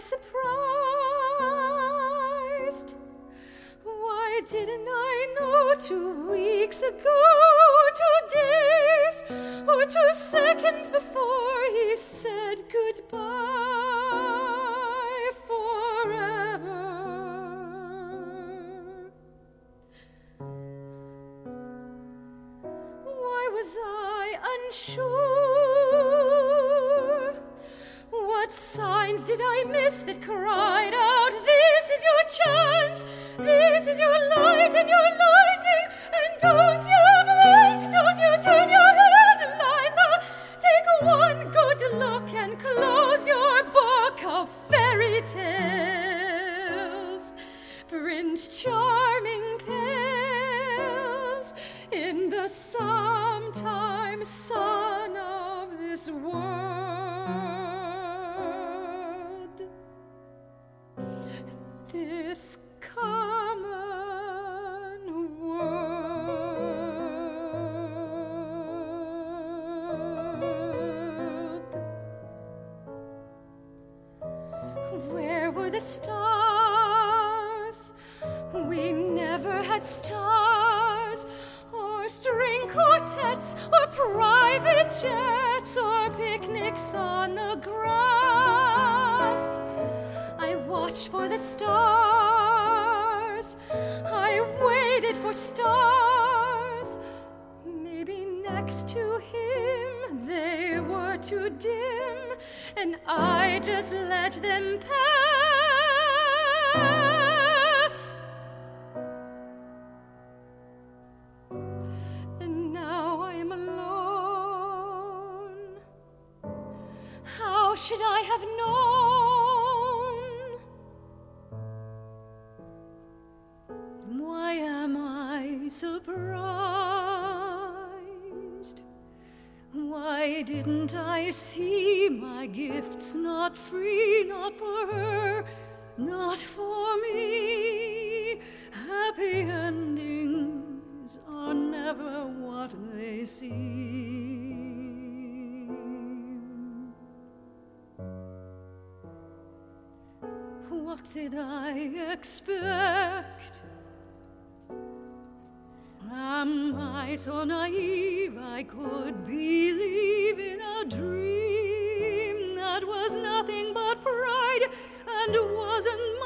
surprised. Why didn't I know 2 weeks ago, 2 days, or 2 seconds before he said goodbye forever? Why was I unsure? What signs did I miss that cried out, this is your chance, this is your light and your lightning, and don't you blink, don't you turn your head, Lila. Take one good look and close your book of fairy tales. Prince Charming pales in the sometime sun of this world. This common world. Where were the stars? We never had stars, or string quartets, or private jets, or picnics on the grass. I watched for the stars, I waited for stars. Maybe next to him they were too dim, and I just let them pass. And now I am alone. How should I have known? Why am I surprised? Why didn't I see my gifts not free, not for her, not for me? Happy endings are never what they seem. What did I expect? Am I so naive I could believe in a dream that was nothing but pride and wasn't